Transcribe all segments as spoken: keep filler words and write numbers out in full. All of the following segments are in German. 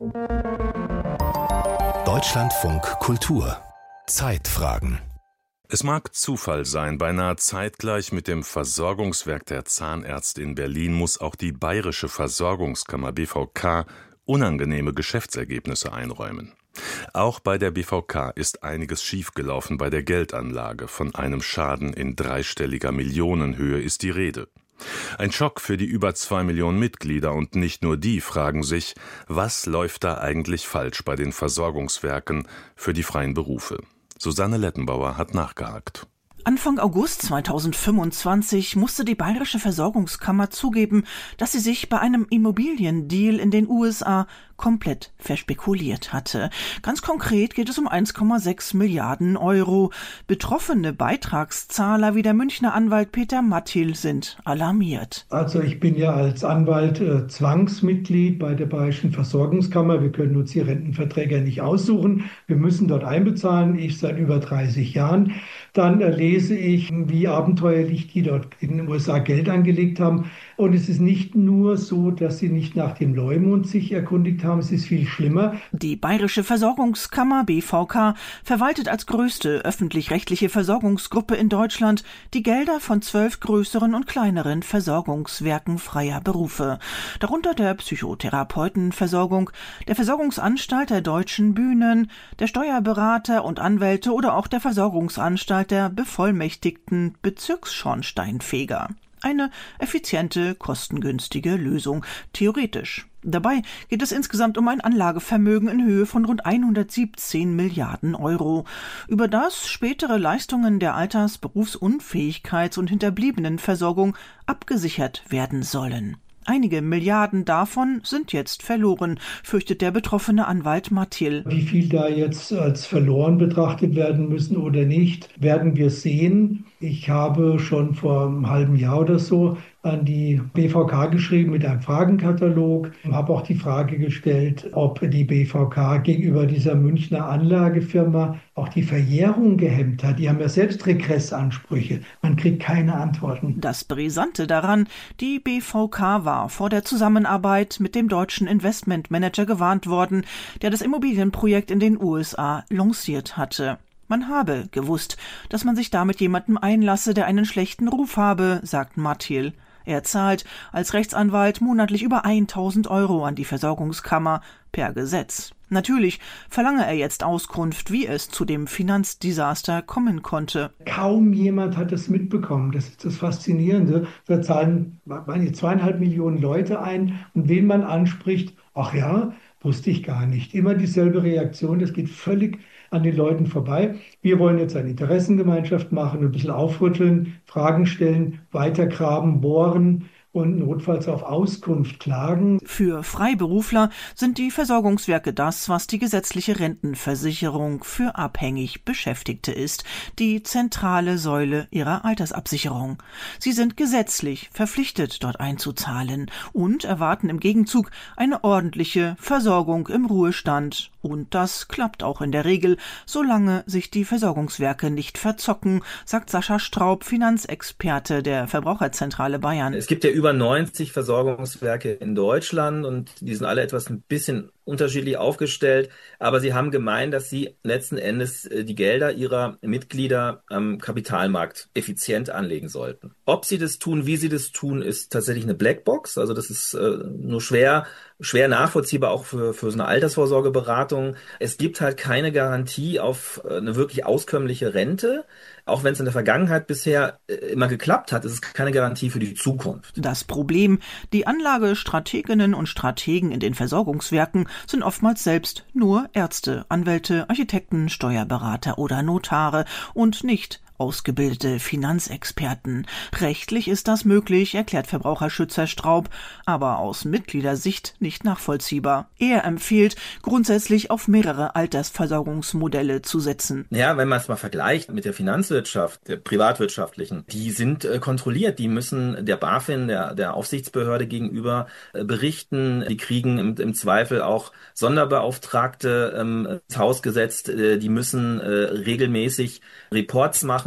Deutschlandfunk Kultur Zeitfragen. Es mag Zufall sein, beinahe zeitgleich mit dem Versorgungswerk der Zahnärzte in Berlin muss auch die Bayerische Versorgungskammer B V K unangenehme Geschäftsergebnisse einräumen. Auch bei der B V K ist einiges schiefgelaufen bei der Geldanlage. Von einem Schaden in dreistelliger Millionenhöhe ist die Rede. Ein Schock für die über zwei Millionen Mitglieder, und nicht nur die fragen sich, was läuft da eigentlich falsch bei den Versorgungswerken für die freien Berufe? Susanne Lettenbauer hat nachgehakt. Anfang August zweitausendfünfundzwanzig musste die Bayerische Versorgungskammer zugeben, dass sie sich bei einem Immobiliendeal in den U S A komplett verspekuliert hatte. Ganz konkret geht es um eins Komma sechs Milliarden Euro. Betroffene Beitragszahler wie der Münchner Anwalt Peter Mattil sind alarmiert. Also ich bin ja als Anwalt äh, Zwangsmitglied bei der Bayerischen Versorgungskammer. Wir können uns die Rentenverträge nicht aussuchen. Wir müssen dort einbezahlen. Ich seit über dreißig Jahren. Dann äh, lese ich, wie abenteuerlich die dort in den U S A Geld angelegt haben. Und es ist nicht nur so, dass sie nicht nach dem Leumund sich erkundigt haben. Es ist viel schlimmer. Die Bayerische Versorgungskammer B V K verwaltet als größte öffentlich-rechtliche Versorgungsgruppe in Deutschland die Gelder von zwölf größeren und kleineren Versorgungswerken freier Berufe. Darunter der Psychotherapeutenversorgung, der Versorgungsanstalt der Deutschen Bühnen, der Steuerberater und Anwälte oder auch der Versorgungsanstalt der bevollmächtigten Bezirksschornsteinfeger. Eine effiziente, kostengünstige Lösung, theoretisch. Dabei geht es insgesamt um ein Anlagevermögen in Höhe von rund hundertsiebzehn Milliarden Euro, über das spätere Leistungen der Alters-, Berufs-, Unfähigkeits- und Hinterbliebenenversorgung abgesichert werden sollen. Einige Milliarden davon sind jetzt verloren, fürchtet der betroffene Anwalt Mattil. Wie viel da jetzt als verloren betrachtet werden müssen oder nicht, werden wir sehen. Ich habe schon vor einem halben Jahr oder so an die B V K geschrieben mit einem Fragenkatalog. Ich habe auch die Frage gestellt, ob die B V K gegenüber dieser Münchner Anlagefirma auch die Verjährung gehemmt hat. Die haben ja selbst Regressansprüche. Man kriegt keine Antworten. Das Brisante daran, die B V K war vor der Zusammenarbeit mit dem deutschen Investmentmanager gewarnt worden, der das Immobilienprojekt in den U S A lanciert hatte. Man habe gewusst, dass man sich damit jemandem einlasse, der einen schlechten Ruf habe, sagt Mattil. Er zahlt als Rechtsanwalt monatlich über tausend Euro an die Versorgungskammer per Gesetz. Natürlich verlange er jetzt Auskunft, wie es zu dem Finanzdesaster kommen konnte. Kaum jemand hat es mitbekommen. Das ist das Faszinierende. Da zahlen meine zweieinhalb Millionen Leute ein, und wen man anspricht, ach ja, wusste ich gar nicht. Immer dieselbe Reaktion, das geht völlig an den Leuten vorbei. Wir wollen jetzt eine Interessengemeinschaft machen, ein bisschen aufrütteln, Fragen stellen, weitergraben, bohren und notfalls auf Auskunft klagen. Für Freiberufler sind die Versorgungswerke das, was die gesetzliche Rentenversicherung für abhängig Beschäftigte ist, die zentrale Säule ihrer Altersabsicherung. Sie sind gesetzlich verpflichtet, dort einzuzahlen und erwarten im Gegenzug eine ordentliche Versorgung im Ruhestand. Und das klappt auch in der Regel, solange sich die Versorgungswerke nicht verzocken, sagt Sascha Straub, Finanzexperte der Verbraucherzentrale Bayern. Es gibt ja über neunzig Versorgungswerke in Deutschland, und die sind alle etwas ein bisschen unterschiedlich aufgestellt, aber sie haben gemeint, dass sie letzten Endes die Gelder ihrer Mitglieder am Kapitalmarkt effizient anlegen sollten. Ob sie das tun, wie sie das tun, ist tatsächlich eine Blackbox. Also das ist äh, nur schwer schwer nachvollziehbar, auch für, für so eine Altersvorsorgeberatung. Es gibt halt keine Garantie auf eine wirklich auskömmliche Rente. Auch wenn es in der Vergangenheit bisher immer geklappt hat, ist es keine Garantie für die Zukunft. Das Problem: Die Anlagestrateginnen und Strategen in den Versorgungswerken sind oftmals selbst nur Ärzte, Anwälte, Architekten, Steuerberater oder Notare und nicht ausgebildete Finanzexperten. Rechtlich ist das möglich, erklärt Verbraucherschützer Straub, aber aus Mitgliedersicht nicht nachvollziehbar. Er empfiehlt, grundsätzlich auf mehrere Altersversorgungsmodelle zu setzen. Ja, wenn man es mal vergleicht mit der Finanzwirtschaft, der privatwirtschaftlichen, die sind äh, kontrolliert, die müssen der BaFin, der, der Aufsichtsbehörde gegenüber äh, berichten, die kriegen im, im Zweifel auch Sonderbeauftragte ähm, ins Haus gesetzt, äh, die müssen äh, regelmäßig Reports machen,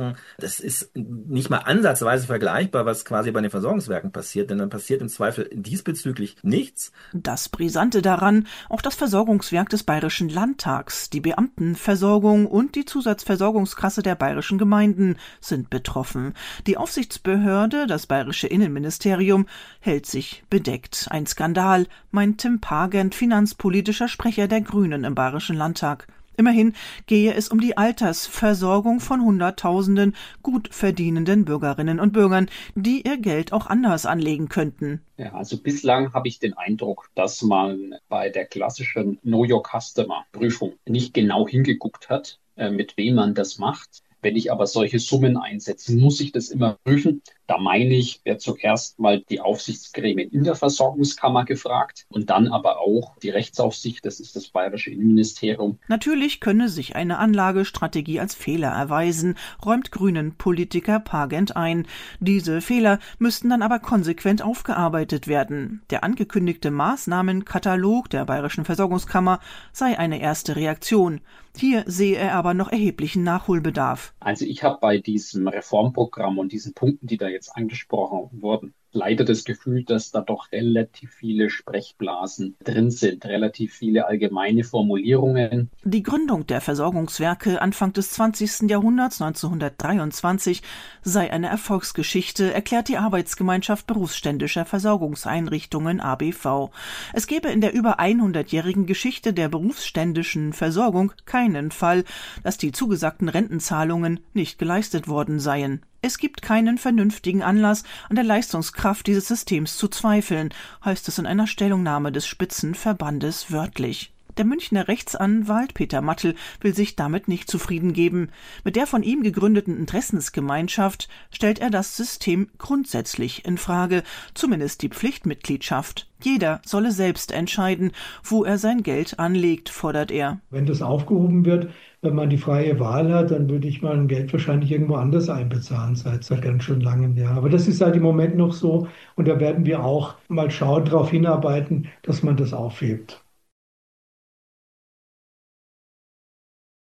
machen. Das ist nicht mal ansatzweise vergleichbar, was quasi bei den Versorgungswerken passiert, denn dann passiert im Zweifel diesbezüglich nichts. Das Brisante daran, auch das Versorgungswerk des Bayerischen Landtags, die Beamtenversorgung und die Zusatzversorgungskasse der bayerischen Gemeinden sind betroffen. Die Aufsichtsbehörde, das bayerische Innenministerium, hält sich bedeckt. Ein Skandal, meint Tim Pagent, finanzpolitischer Sprecher der Grünen im Bayerischen Landtag. Immerhin gehe es um die Altersversorgung von Hunderttausenden gut verdienenden Bürgerinnen und Bürgern, die ihr Geld auch anders anlegen könnten. Ja, also bislang habe ich den Eindruck, dass man bei der klassischen Know-Your-Customer-Prüfung nicht genau hingeguckt hat, äh, mit wem man das macht. Wenn ich aber solche Summen einsetze, muss ich das immer prüfen. Da meine ich, wird zuerst mal die Aufsichtsgremien in der Versorgungskammer gefragt und dann aber auch die Rechtsaufsicht, das ist das bayerische Innenministerium. Natürlich könne sich eine Anlagestrategie als Fehler erweisen, räumt Grünen-Politiker Pagent ein. Diese Fehler müssten dann aber konsequent aufgearbeitet werden. Der angekündigte Maßnahmenkatalog der bayerischen Versorgungskammer sei eine erste Reaktion. Hier sehe er aber noch erheblichen Nachholbedarf. Also ich habe bei diesem Reformprogramm und diesen Punkten, die da jetzt angesprochen wurden, leider das Gefühl, dass da doch relativ viele Sprechblasen drin sind, relativ viele allgemeine Formulierungen. Die Gründung der Versorgungswerke Anfang des zwanzigsten Jahrhunderts, neunzehnhundertdreiundzwanzig, sei eine Erfolgsgeschichte, erklärt die Arbeitsgemeinschaft berufsständischer Versorgungseinrichtungen A B V. Es gebe in der über hundertjährigen Geschichte der berufsständischen Versorgung keinen Fall, dass die zugesagten Rentenzahlungen nicht geleistet worden seien. Es gibt keinen vernünftigen Anlass, an der Leistungskraft dieses Systems zu zweifeln, heißt es in einer Stellungnahme des Spitzenverbandes wörtlich. Der Münchner Rechtsanwalt Peter Mattl will sich damit nicht zufrieden geben. Mit der von ihm gegründeten Interessensgemeinschaft stellt er das System grundsätzlich in Frage, zumindest die Pflichtmitgliedschaft. Jeder solle selbst entscheiden, wo er sein Geld anlegt, fordert er. Wenn das aufgehoben wird, wenn man die freie Wahl hat, dann würde ich mein Geld wahrscheinlich irgendwo anders einbezahlen, seit, seit ganz schön langem Jahr. Aber das ist halt im Moment noch so und da werden wir auch mal schauen, darauf hinarbeiten, dass man das aufhebt.